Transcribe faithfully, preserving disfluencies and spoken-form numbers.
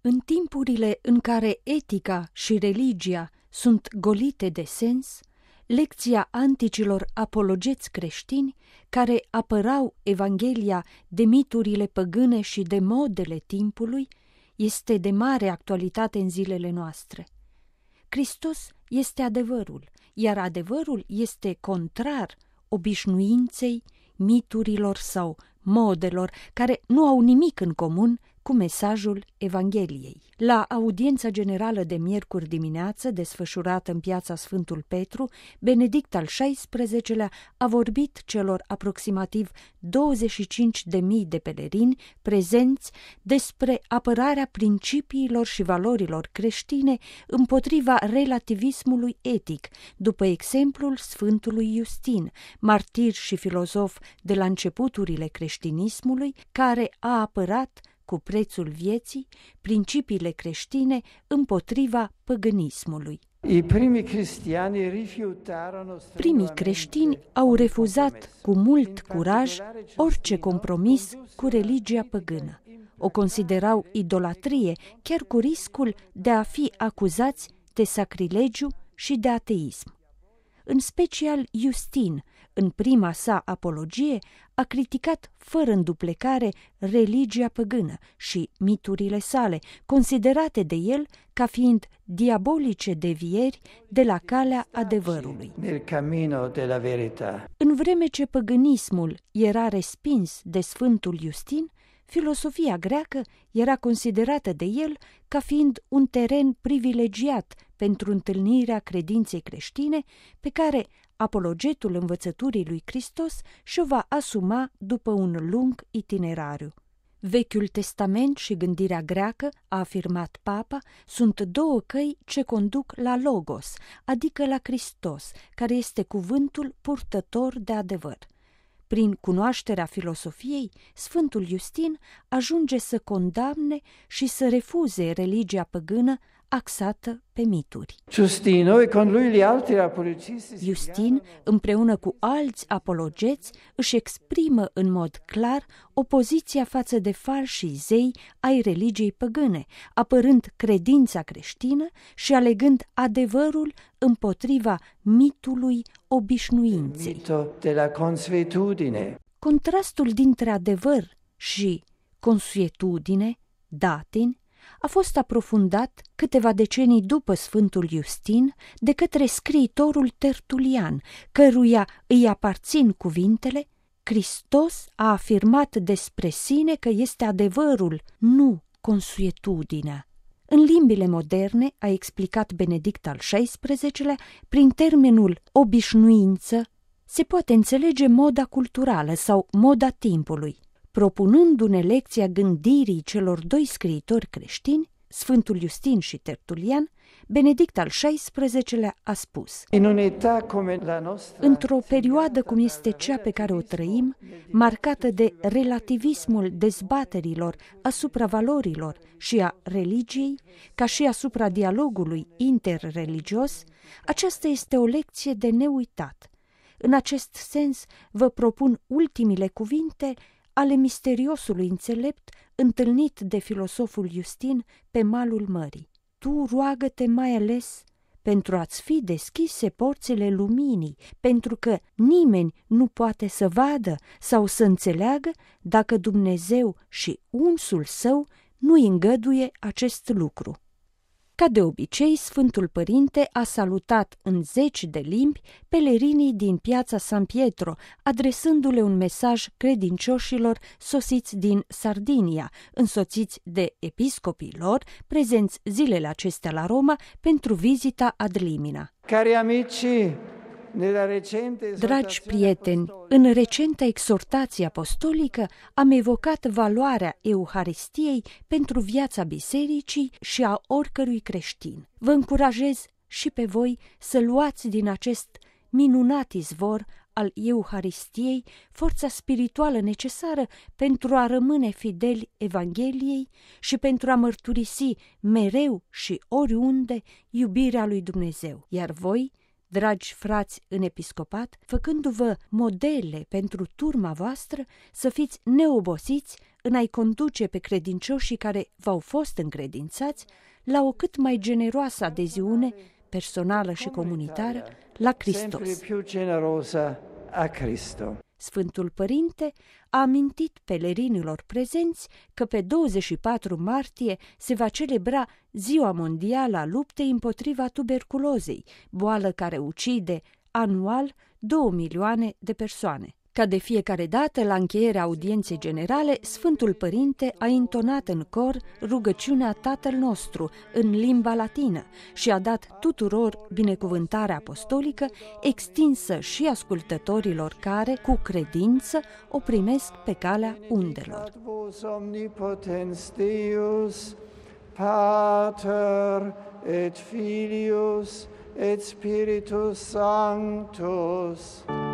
În timpurile în care etica și religia sunt golite de sens, lecția anticilor apologeți creștini, care apărau Evanghelia de miturile păgâne și de modele timpului, este de mare actualitate în zilele noastre. Hristos este adevărul, iar adevărul este contrar obișnuinței, miturilor sau modelor care nu au nimic în comun cu mesajul Evangheliei. La audiența generală de miercuri dimineață, desfășurată în piața Sfântul Petru, Benedict al șaisprezecelea a vorbit celor aproximativ douăzeci și cinci de mii de pelerini prezenți despre apărarea principiilor și valorilor creștine împotriva relativismului etic, după exemplul Sfântului Iustin, martir și filozof de la începuturile creștinismului, care a apărat cu prețul vieții principiile creștine împotriva păgânismului. Primii creștini au refuzat cu mult curaj orice compromis cu religia păgână. O considerau idolatrie, chiar cu riscul de a fi acuzați de sacrilegiu și de ateism. În special Iustin, în prima sa apologie, a criticat fără înduplecare religia păgână și miturile sale, considerate de el ca fiind diabolice devieri de la calea adevărului. În vreme ce păgânismul era respins de Sfântul Iustin, filosofia greacă era considerată de el ca fiind un teren privilegiat pentru întâlnirea credinței creștine pe care apologetul învățăturii lui Hristos și-o va asuma după un lung itinerariu. Vechiul Testament și gândirea greacă, a afirmat Papa, sunt două căi ce conduc la Logos, adică la Hristos, care este cuvântul purtător de adevăr. Prin cunoașterea filosofiei, Sfântul Iustin ajunge să condamne și să refuze religia păgână axată pe mituri. Iustin, împreună cu alți apologeți, își exprimă în mod clar opoziția față de falșii zei ai religiei păgâne, apărând credința creștină și alegând adevărul împotriva mitului obișnuinței. Contrastul dintre adevăr și consuetudine, datin, a fost aprofundat câteva decenii după Sfântul Iustin de către scriitorul Tertulian, căruia îi aparțin cuvintele: Hristos a afirmat despre sine că este adevărul, nu consuetudinea. În limbile moderne, a explicat Benedict al șaisprezecelea, prin termenul obișnuință se poate înțelege moda culturală sau moda timpului. Propunându-ne lecția gândirii celor doi scriitori creștini, Sfântul Iustin și Tertulian, Benedict al șaisprezecelea a spus: într-o perioadă cum este cea pe care o trăim, marcată de relativismul dezbaterilor asupra valorilor și a religiei, ca și asupra dialogului interreligios, aceasta este o lecție de neuitat. În acest sens, vă propun ultimile cuvinte ale misteriosului înțelept întâlnit de filosoful Iustin pe malul mării. Tu roagă-te mai ales pentru a-ți fi deschise porțile luminii, pentru că nimeni nu poate să vadă sau să înțeleagă dacă Dumnezeu și unsul său nu-i îngăduie acest lucru. Ca de obicei, Sfântul Părinte a salutat în zeci de limbi pelerinii din piața San Pietro, adresându-le un mesaj credincioșilor sosiți din Sardinia, însoțiți de episcopii lor, prezenți zilele acestea la Roma pentru vizita ad limina. Cari amici, Dragi prieteni, în recenta exhortație apostolică am evocat valoarea Euharistiei pentru viața bisericii și a oricărui creștin. Vă încurajez și pe voi să luați din acest minunat izvor al Euharistiei forța spirituală necesară pentru a rămâne fideli Evangheliei și pentru a mărturisi mereu și oriunde iubirea lui Dumnezeu. Iar voi, dragi frați în episcopat, făcându-vă modele pentru turma voastră, să fiți neobosiți în a-i conduce pe credincioșii care v-au fost încredințați la o cât mai generoasă adeziune personală și comunitară la Hristos. Sfântul Părinte a amintit pelerinilor prezenți că pe douăzeci și patru martie se va celebra Ziua Mondială a Luptei împotriva tuberculozei, boală care ucide anual două milioane de persoane. Ca de fiecare dată, la încheierea audienței generale, Sfântul Părinte a intonat în cor rugăciunea Tatăl nostru în limba latină și a dat tuturor binecuvântarea apostolică, extinsă și ascultătorilor care, cu credință, o primesc pe calea undelor. Pater et Filius et Spiritus Sanctus.